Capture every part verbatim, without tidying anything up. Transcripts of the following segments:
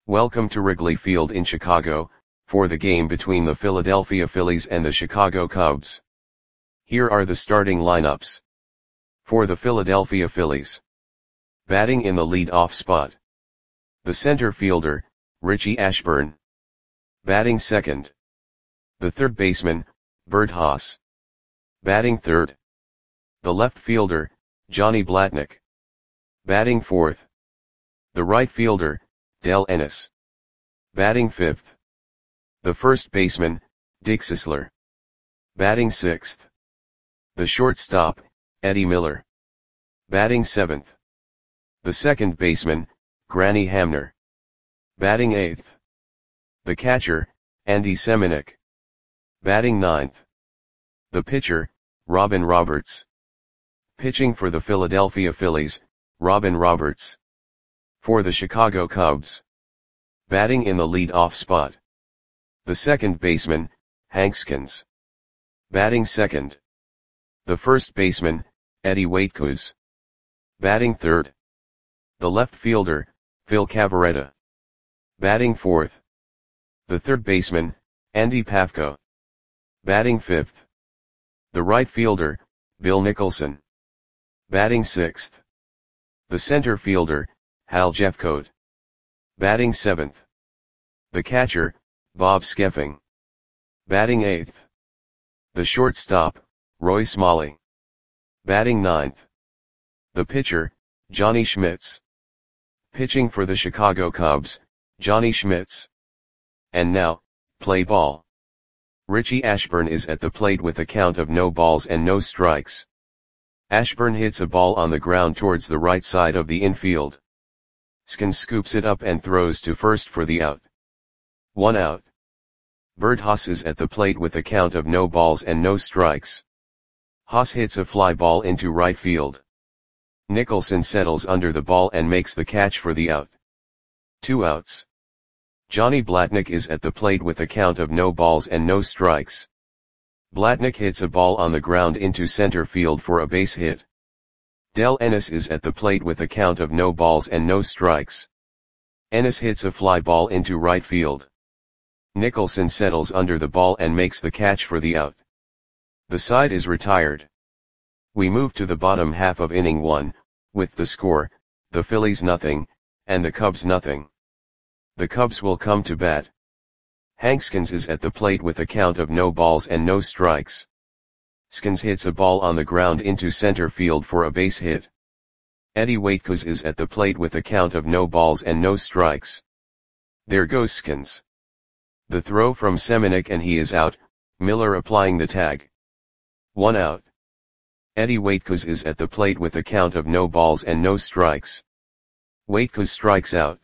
Welcome to Wrigley Field in Chicago, for the game between the Philadelphia Phillies and the Chicago Cubs. Here are the starting lineups. For the Philadelphia Phillies. Batting in the lead-off spot. The center fielder, Richie Ashburn. Batting second. The third baseman, Bert Haas. Batting third. The left fielder, Johnny Blatnick. Batting fourth. The right fielder, Del Ennis. Batting fifth. The first baseman, Dick Sisler. Batting sixth. The shortstop, Eddie Miller. Batting seventh. The second baseman, Granny Hamner. Batting eighth. The catcher, Andy Semenuk. Batting ninth. The pitcher, Robin Roberts. Pitching for the Philadelphia Phillies, Robin Roberts. For the Chicago Cubs. Batting in the lead-off spot. The second baseman, Hank Skins. Batting second. The first baseman, Eddie Waitkus. Batting third. The left fielder, Phil Cavarretta. Batting fourth. The third baseman, Andy Pafko. Batting fifth. The right fielder, Bill Nicholson. Batting sixth. The center fielder, Hal Jeffcoat. Batting seventh. The catcher, Bob Skeffing. Batting eighth. The shortstop, Roy Smalley. Batting ninth. The pitcher, Johnny Schmitz. Pitching for the Chicago Cubs, Johnny Schmitz. And now, play ball. Richie Ashburn is at the plate with a count of no balls and no strikes. Ashburn hits a ball on the ground towards the right side of the infield. Skins scoops it up and throws to first for the out. One out. Bert Haas is at the plate with a count of no balls and no strikes. Haas hits a fly ball into right field. Nicholson settles under the ball and makes the catch for the out. Two outs. Johnny Blatnick is at the plate with a count of no balls and no strikes. Blatnick hits a ball on the ground into center field for a base hit. Del Ennis is at the plate with a count of no balls and no strikes. Ennis hits a fly ball into right field. Nicholson settles under the ball and makes the catch for the out. The side is retired. We move to the bottom half of inning one, with the score, the Phillies nothing, and the Cubs nothing. The Cubs will come to bat. Hank Skins is at the plate with a count of no balls and no strikes. Skins hits a ball on the ground into center field for a base hit. Eddie Waitkus is at the plate with a count of no balls and no strikes. There goes Skins. The throw from Semenuk and he is out, Miller applying the tag. One out. Eddie Waitkus is at the plate with a count of no balls and no strikes. Waitkus strikes out.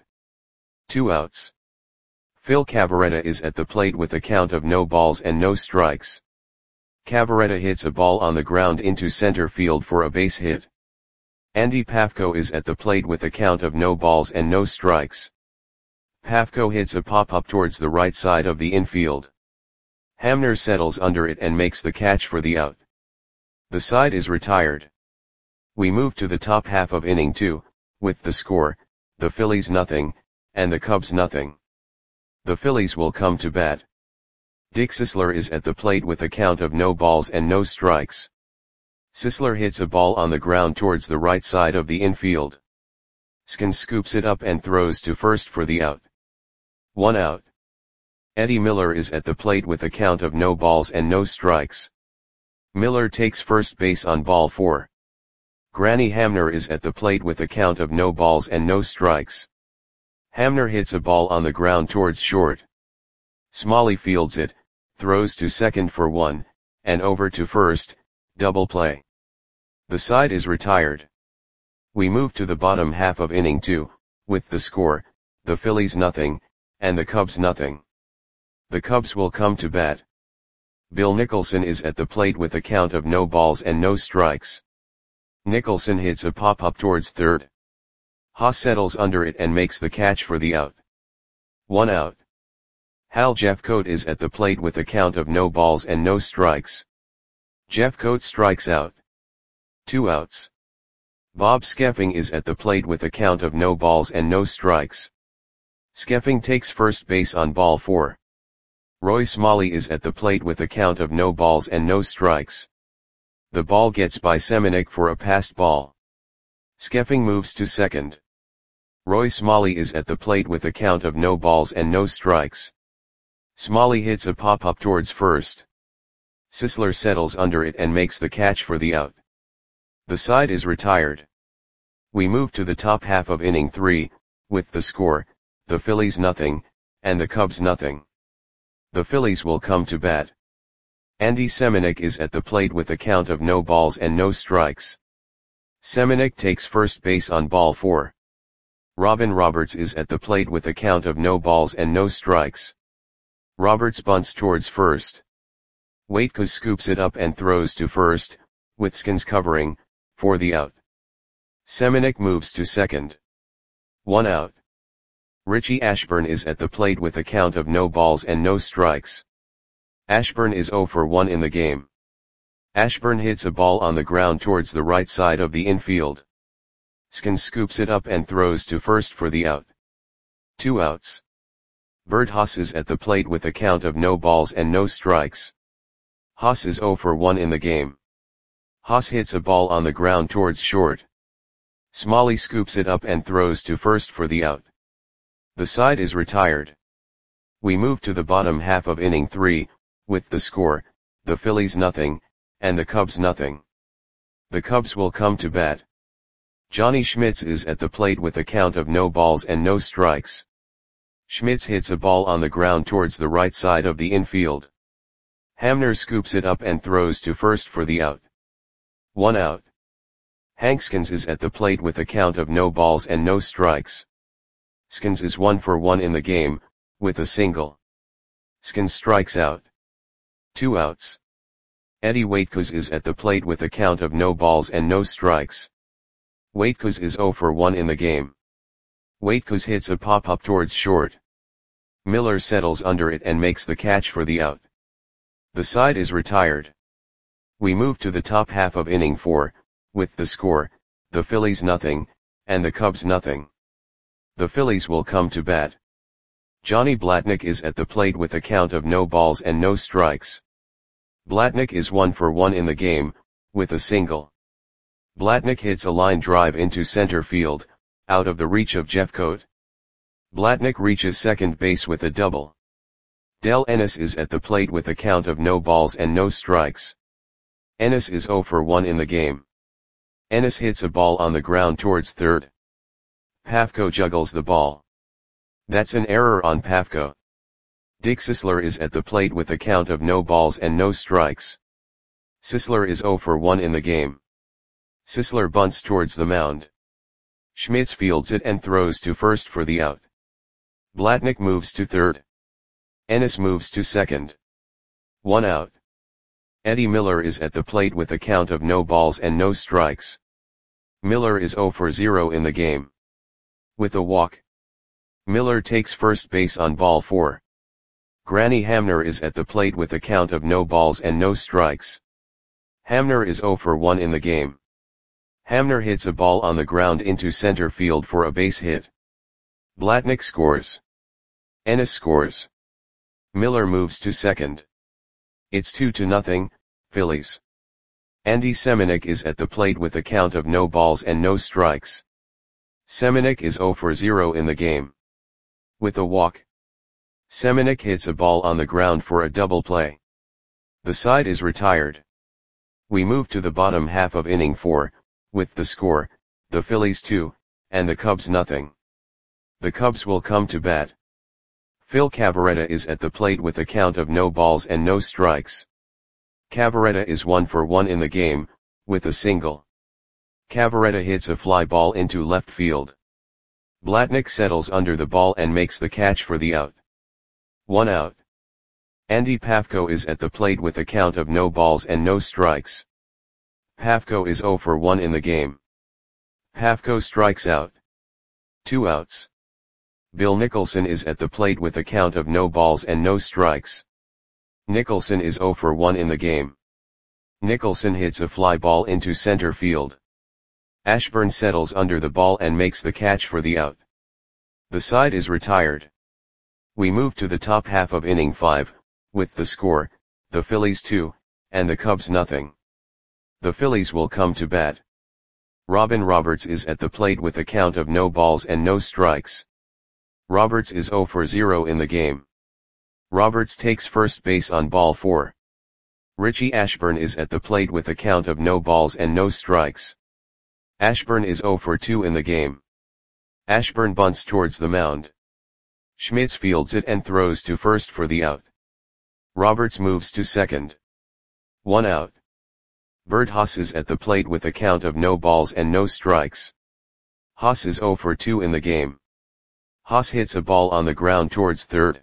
Two outs. Phil Cavarretta is at the plate with a count of no balls and no strikes. Cavarretta hits a ball on the ground into center field for a base hit. Andy Pafko is at the plate with a count of no balls and no strikes. Pafko hits a pop-up towards the right side of the infield. Hamner settles under it and makes the catch for the out. The side is retired. We move to the top half of inning two, with the score, the Phillies nothing, and the Cubs nothing. The Phillies will come to bat. Dick Sisler is at the plate with a count of no balls and no strikes. Sisler hits a ball on the ground towards the right side of the infield. Skins scoops it up and throws to first for the out. One out. Eddie Miller is at the plate with a count of no balls and no strikes. Miller takes first base on ball four. Granny Hamner is at the plate with a count of no balls and no strikes. Hamner hits a ball on the ground towards short. Smalley fields it, throws to second for one, and over to first, double play. The side is retired. We move to the bottom half of inning two, with the score, the Phillies nothing, and the Cubs nothing. The Cubs will come to bat. Bill Nicholson is at the plate with a count of no balls and no strikes. Nicholson hits a pop-up towards third. Haas settles under it and makes the catch for the out. One out. Hal Jeffcoat is at the plate with a count of no balls and no strikes. Jeffcoat strikes out. Two outs. Bob Skeffing is at the plate with a count of no balls and no strikes. Skeffing takes first base on ball four. Roy Smalley is at the plate with a count of no balls and no strikes. The ball gets by Semenuk for a passed ball. Skeffing moves to second. Roy Smalley is at the plate with a count of no balls and no strikes. Smalley hits a pop-up towards first. Sisler settles under it and makes the catch for the out. The side is retired. We move to the top half of inning three, with the score, the Phillies nothing, and the Cubs nothing. The Phillies will come to bat. Andy Semenuk is at the plate with a count of no balls and no strikes. Semenuk takes first base on ball four. Robin Roberts is at the plate with a count of no balls and no strikes. Roberts bunts towards first. Waitkos scoops it up and throws to first, with Skins covering, for the out. Semenuk moves to second. One out. Richie Ashburn is at the plate with a count of no balls and no strikes. Ashburn is oh for one in the game. Ashburn hits a ball on the ground towards the right side of the infield. Skins scoops it up and throws to first for the out. Two outs. Bert Haas is at the plate with a count of no balls and no strikes. Haas is oh for one in the game. Haas hits a ball on the ground towards short. Smalley scoops it up and throws to first for the out. The side is retired. We move to the bottom half of inning three, with the score, the Phillies nothing, and the Cubs nothing. The Cubs will come to bat. Johnny Schmitz is at the plate with a count of no balls and no strikes. Schmitz hits a ball on the ground towards the right side of the infield. Hamner scoops it up and throws to first for the out. One out. Hank Skins is at the plate with a count of no balls and no strikes. Skins is one for one in the game, with a single. Skins strikes out. Two outs. Eddie Waitkos is at the plate with a count of no balls and no strikes. Waitkos is oh for one in the game. Waitkos hits a pop-up towards short. Miller settles under it and makes the catch for the out. The side is retired. We move to the top half of inning four, with the score, the Phillies nothing, and the Cubs nothing. The Phillies will come to bat. Johnny Blatnick is at the plate with a count of no balls and no strikes. Blatnick is one for one in the game, with a single. Blatnick hits a line drive into center field, out of the reach of Jeffcoat. Blatnick reaches second base with a double. Del Ennis is at the plate with a count of no balls and no strikes. Ennis is oh for one in the game. Ennis hits a ball on the ground towards third. Pafko juggles the ball. That's an error on Pafko. Dick Sisler is at the plate with a count of no balls and no strikes. Sisler is oh for one in the game. Sisler bunts towards the mound. Schmitz fields it and throws to first for the out. Blatnick moves to third. Ennis moves to second. One out. Eddie Miller is at the plate with a count of no balls and no strikes. Miller is oh for zero in the game. With a walk. Miller takes first base on ball four. Granny Hamner is at the plate with a count of no balls and no strikes. Hamner is oh for one in the game. Hamner hits a ball on the ground into center field for a base hit. Blatnick scores. Ennis scores. Miller moves to second. It's two to nothing, Phillies. Andy Semenuk is at the plate with a count of no balls and no strikes. Semenuk is oh for zero in the game. With a walk. Semenuk hits a ball on the ground for a double play. The side is retired. We move to the bottom half of inning four, with the score, the Phillies two, and the Cubs nothing. The Cubs will come to bat. Phil Cavarretta is at the plate with a count of no balls and no strikes. Cavarretta is one for one in the game, with a single. Cavarretta hits a fly ball into left field. Blatnick settles under the ball and makes the catch for the out. One out. Andy Pafko is at the plate with a count of no balls and no strikes. Pafko is oh for one in the game. Pafko strikes out. Two outs. Bill Nicholson is at the plate with a count of no balls and no strikes. Nicholson is oh for one in the game. Nicholson hits a fly ball into center field. Ashburn settles under the ball and makes the catch for the out. The side is retired. We move to the top half of inning five, with the score, the Phillies two, and the Cubs nothing. The Phillies will come to bat. Robin Roberts is at the plate with a count of no balls and no strikes. Roberts is zero for zero in the game. Roberts takes first base on ball four. Richie Ashburn is at the plate with a count of no balls and no strikes. Ashburn is zero for two in the game. Ashburn bunts towards the mound. Schmitz fields it and throws to first for the out. Roberts moves to second. One out. Bert Haas is at the plate with a count of no balls and no strikes. Haas is zero for two in the game. Haas hits a ball on the ground towards third.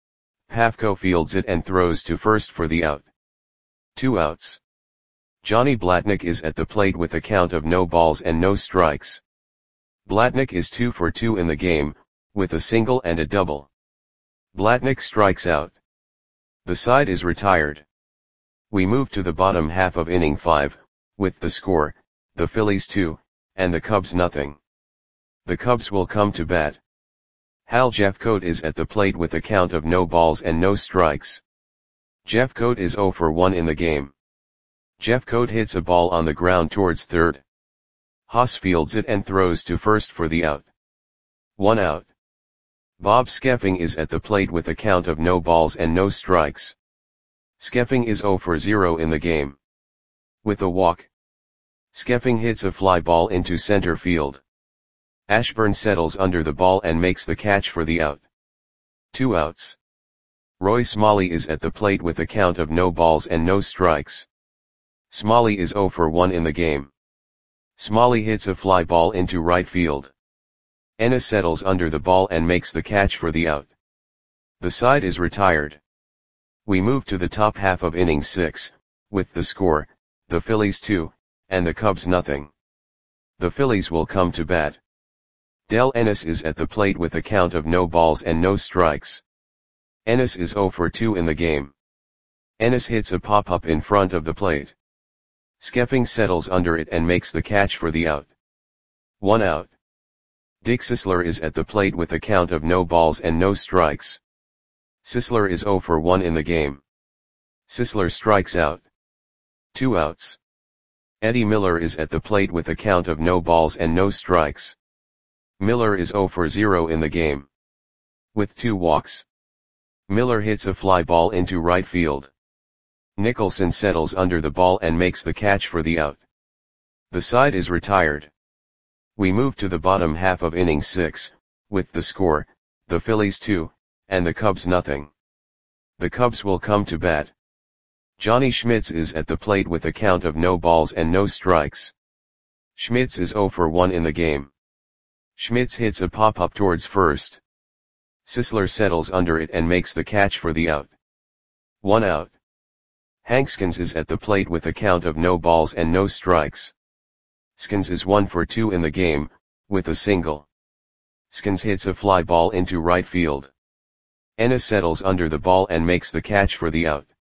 Pafko fields it and throws to first for the out. Two outs. Johnny Blatnick is at the plate with a count of no balls and no strikes. Blatnick is two for two in the game, with a single and a double. Blatnick strikes out. The side is retired. We move to the bottom half of inning five, with the score, the Phillies two, and the Cubs nothing. The Cubs will come to bat. Hal Jeffcoat is at the plate with a count of no balls and no strikes. Jeffcoat is zero for one in the game. Jeffcoat hits a ball on the ground towards third. Haas fields it and throws to first for the out. One out. Bob Skeffing is at the plate with a count of no balls and no strikes. Skeffing is zero for zero in the game. With a walk. Skeffing hits a fly ball into center field. Ashburn settles under the ball and makes the catch for the out. Two outs. Roy Smalley is at the plate with a count of no balls and no strikes. Smalley is zero for one in the game. Smalley hits a fly ball into right field. Ennis settles under the ball and makes the catch for the out. The side is retired. We move to the top half of inning six, with the score, the Phillies two, and the Cubs nothing. The Phillies will come to bat. Del Ennis is at the plate with a count of no balls and no strikes. Ennis is zero for two in the game. Ennis hits a pop-up in front of the plate. Skeffing settles under it and makes the catch for the out. One out. Dick Sisler is at the plate with a count of no balls and no strikes. Sisler is zero for one in the game. Sisler strikes out. Two outs. Eddie Miller is at the plate with a count of no balls and no strikes. Miller is zero for zero in the game. With two walks. Miller hits a fly ball into right field. Nicholson settles under the ball and makes the catch for the out. The side is retired. We move to the bottom half of inning six, with the score, the Phillies two, and the Cubs nothing. The Cubs will come to bat. Johnny Schmitz is at the plate with a count of no balls and no strikes. Schmitz is zero for one in the game. Schmitz hits a pop-up towards first. Sisler settles under it and makes the catch for the out. One out. Hank Skins is at the plate with a count of no balls and no strikes. Skins is one for two in the game, with a single. Skins hits a fly ball into right field. Ennis settles under the ball and makes the catch for the out.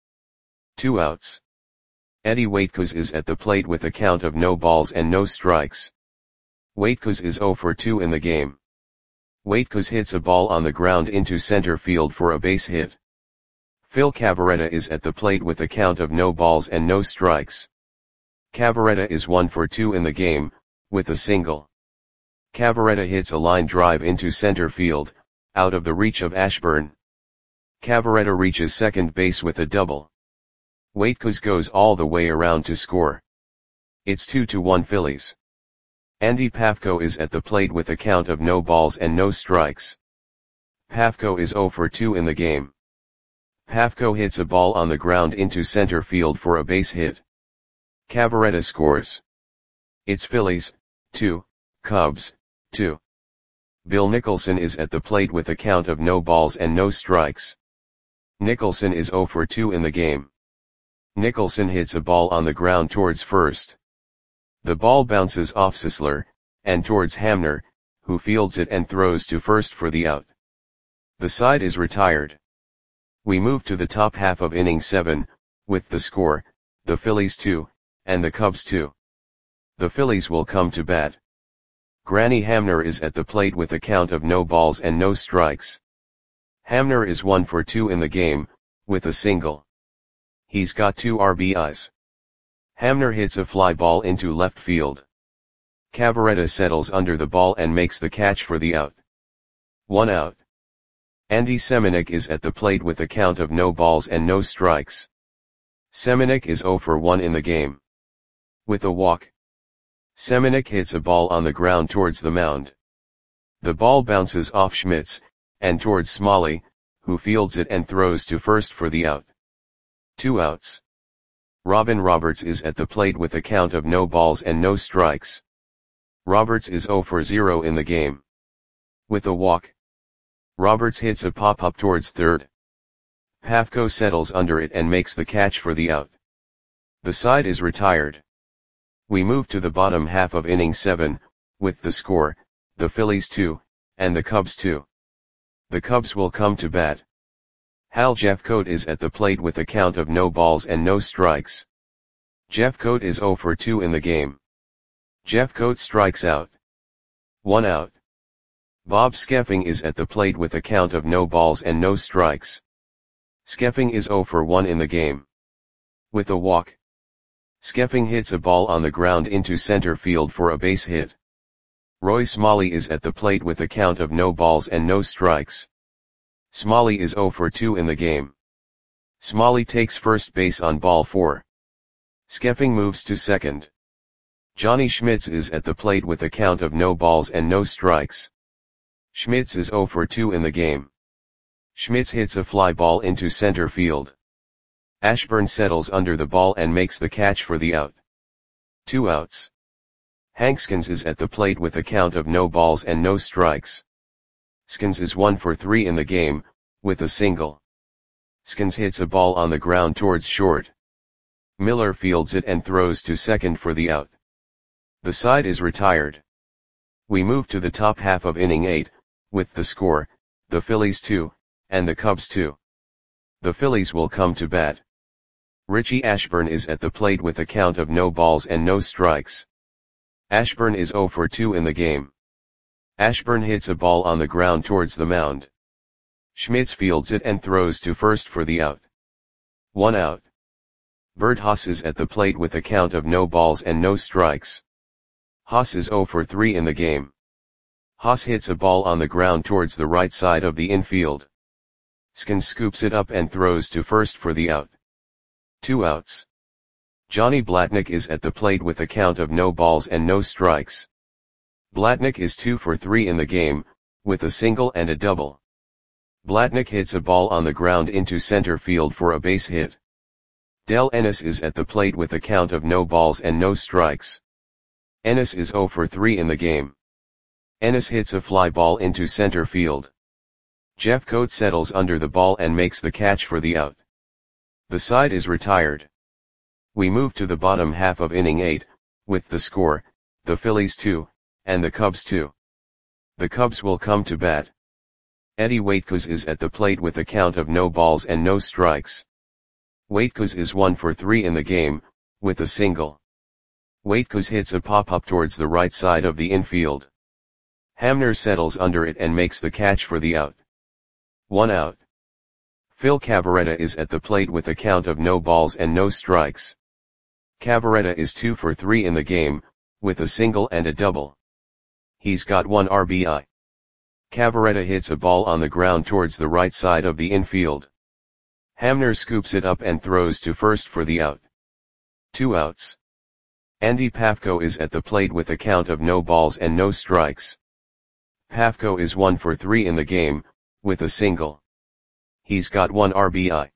Two outs. Eddie Waitkos is at the plate with a count of no balls and no strikes. Waitkos is zero for two in the game. Waitkos hits a ball on the ground into center field for a base hit. Phil Cavarretta is at the plate with a count of no balls and no strikes. Cavarretta is one for two in the game, with a single. Cavarretta hits a line drive into center field, out of the reach of Ashburn. Cavarretta reaches second base with a double. Waitkos goes all the way around to score. It's two to one Phillies. Andy Pafko is at the plate with a count of no balls and no strikes. Pafko is zero for two in the game. Pafko hits a ball on the ground into center field for a base hit. Cavarretta scores. It's Phillies, two, Cubs, two. Bill Nicholson is at the plate with a count of no balls and no strikes. Nicholson is zero for two in the game. Nicholson hits a ball on the ground towards first. The ball bounces off Sisler, and towards Hamner, who fields it and throws to first for the out. The side is retired. We move to the top half of inning seven, with the score, the Phillies two, and the Cubs two. The Phillies will come to bat. Granny Hamner is at the plate with a count of no balls and no strikes. Hamner is one for two in the game, with a single. He's got two R B Is. Hamner hits a fly ball into left field. Cavaretta settles under the ball and makes the catch for the out. One out. Andy Semenuk is at the plate with a count of no balls and no strikes. Semenuk is zero for one in the game. With a walk. Semenuk hits a ball on the ground towards the mound. The ball bounces off Schmitz, and towards Smalley, who fields it and throws to first for the out. Two outs. Robin Roberts is at the plate with a count of no balls and no strikes. Roberts is zero for zero in the game. With a walk. Roberts hits a pop-up towards third. Pafko settles under it and makes the catch for the out. The side is retired. We move to the bottom half of inning seven, with the score, the Phillies two, and the Cubs two. The Cubs will come to bat. Hal Jeffcoat is at the plate with a count of no balls and no strikes. Jeffcoat is zero for two in the game. Jeffcoat strikes out. One out. Bob Skeffing is at the plate with a count of no balls and no strikes. Skeffing is zero for one in the game. With a walk. Skeffing hits a ball on the ground into center field for a base hit. Roy Smalley is at the plate with a count of no balls and no strikes. Smalley is zero for two in the game. Smalley takes first base on ball four. Skeffing moves to second. Johnny Schmitz is at the plate with a count of no balls and no strikes. Schmitz is zero for two in the game. Schmitz hits a fly ball into center field. Ashburn settles under the ball and makes the catch for the out. Two outs. Hank Skins is at the plate with a count of no balls and no strikes. Skins is one for three in the game, with a single. Skins hits a ball on the ground towards short. Miller fields it and throws to second for the out. The side is retired. We move to the top half of inning eight, with the score, the Phillies two, and the Cubs two. The Phillies will come to bat. Richie Ashburn is at the plate with a count of no balls and no strikes. Ashburn is zero for two in the game. Ashburn hits a ball on the ground towards the mound. Schmitz fields it and throws to first for the out. One out. Bert Haas is at the plate with a count of no balls and no strikes. Haas is zero for three in the game. Haas hits a ball on the ground towards the right side of the infield. Skins scoops it up and throws to first for the out. Two outs. Johnny Blatnick is at the plate with a count of no balls and no strikes. Blatnick is two for three in the game, with a single and a double. Blatnick hits a ball on the ground into center field for a base hit. Del Ennis is at the plate with a count of no balls and no strikes. Ennis is zero for three in the game. Ennis hits a fly ball into center field. Jeffcoat settles under the ball and makes the catch for the out. The side is retired. We move to the bottom half of inning eight, with the score, the Phillies two, and the Cubs two. The Cubs will come to bat. Eddie Waitkos is at the plate with a count of no balls and no strikes. Waitkos is one for three in the game, with a single. Waitkos hits a pop-up towards the right side of the infield. Hamner settles under it and makes the catch for the out. One out. Phil Cavaretta is at the plate with a count of no balls and no strikes. Cavaretta is two for three in the game, with a single and a double. He's got one R B I. Cavaretta hits a ball on the ground towards the right side of the infield. Hamner scoops it up and throws to first for the out. Two outs. Andy Pafko is at the plate with a count of no balls and no strikes. Pafko is one for three in the game, with a single. He's got one R B I.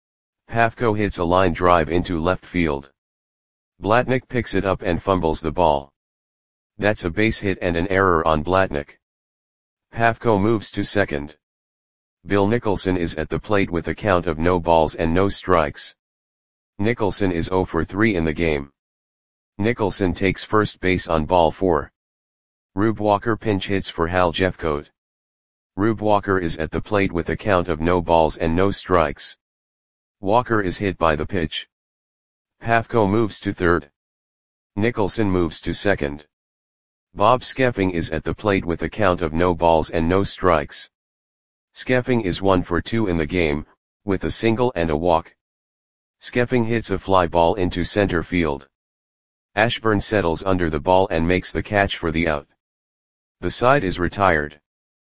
Pafko hits a line drive into left field. Blatnick picks it up and fumbles the ball. That's a base hit and an error on Blatnick. Pafko moves to second. Bill Nicholson is at the plate with a count of no balls and no strikes. Nicholson is zero for three in the game. Nicholson takes first base on ball four. Rube Walker pinch hits for Hal Jeffcoat. Rube Walker is at the plate with a count of no balls and no strikes. Walker is hit by the pitch. Pafko moves to third. Nicholson moves to second. Bob Skeffing is at the plate with a count of no balls and no strikes. Skeffing is one for two in the game, with a single and a walk. Skeffing hits a fly ball into center field. Ashburn settles under the ball and makes the catch for the out. The side is retired.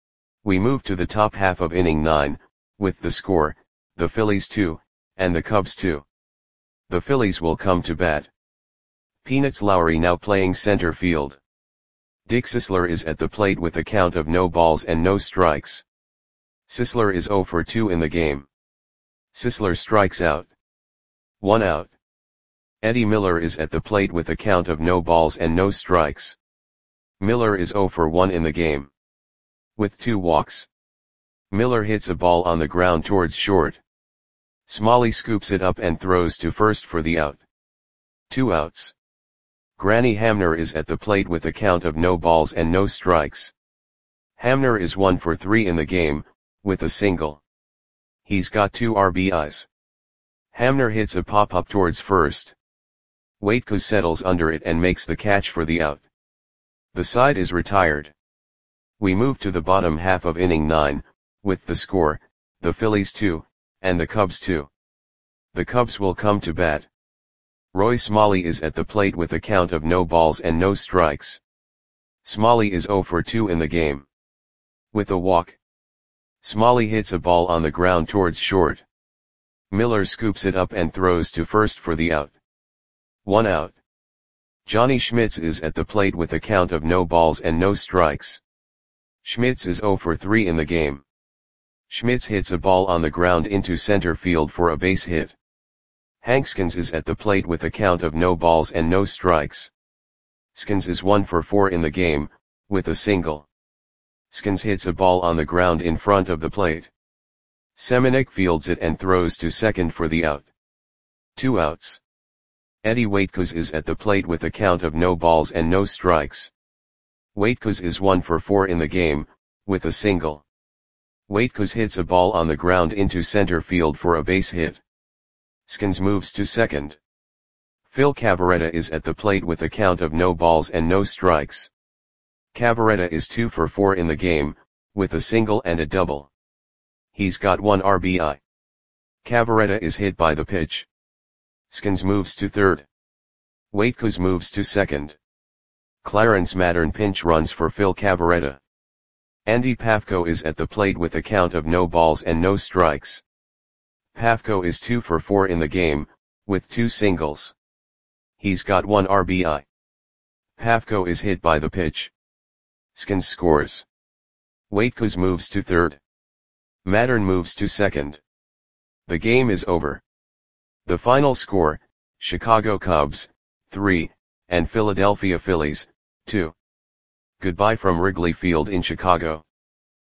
We move to the top half of inning nine, with the score, the Phillies two, and the Cubs two. The Phillies will come to bat. Peanuts Lowry now playing center field. Dick Sisler is at the plate with a count of no balls and no strikes. Sisler is oh for two in the game. Sisler strikes out. One out. Eddie Miller is at the plate with a count of no balls and no strikes. Miller is oh for one in the game. With two walks. Miller hits a ball on the ground towards short. Smalley scoops it up and throws to first for the out. Two outs. Granny Hamner is at the plate with a count of no balls and no strikes. Hamner is one for three in the game, with a single. He's got two R B Is. Hamner hits a pop-up towards first. Waitkos settles under it and makes the catch for the out. The side is retired. We move to the bottom half of inning nine, with the score, the Phillies two, and the Cubs two. The Cubs will come to bat. Roy Smalley is at the plate with a count of no balls and no strikes. Smalley is oh for two in the game. With a walk. Smalley hits a ball on the ground towards short. Miller scoops it up and throws to first for the out. One out. Johnny Schmitz is at the plate with a count of no balls and no strikes. Schmitz is oh for three in the game. Schmitz hits a ball on the ground into center field for a base hit. Hank Skins is at the plate with a count of no balls and no strikes. Skins is one for four in the game, with a single. Skins hits a ball on the ground in front of the plate. Semenuk fields it and throws to second for the out. Two outs. Eddie Waitkos is at the plate with a count of no balls and no strikes. Waitkos is one for four in the game, with a single. Waitkos hits a ball on the ground into center field for a base hit. Skins moves to second. Phil Cavarretta is at the plate with a count of no balls and no strikes. Cavarretta is two for four in the game, with a single and a double. He's got one R B I. Cavarretta is hit by the pitch. Skins moves to third. Waitkos moves to second. Clarence Mattern pinch runs for Phil Cavarretta. Andy Pafko is at the plate with a count of no balls and no strikes. Pafko is two for four in the game, with two singles. He's got one R B I. Pafko is hit by the pitch. Skins scores. Waitkos moves to third. Mattern moves to second. The game is over. The final score, Chicago Cubs, three, and Philadelphia Phillies, two. Goodbye from Wrigley Field in Chicago.